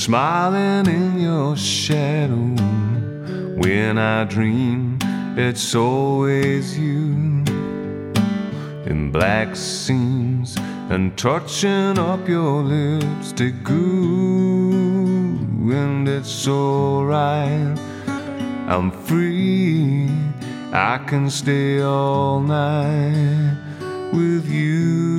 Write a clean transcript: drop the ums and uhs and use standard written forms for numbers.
smiling in your shadow. When I dream, it's always you, in black seams and touching up your lipstick glue. And it's alright, I'm free, I can stay all night with you.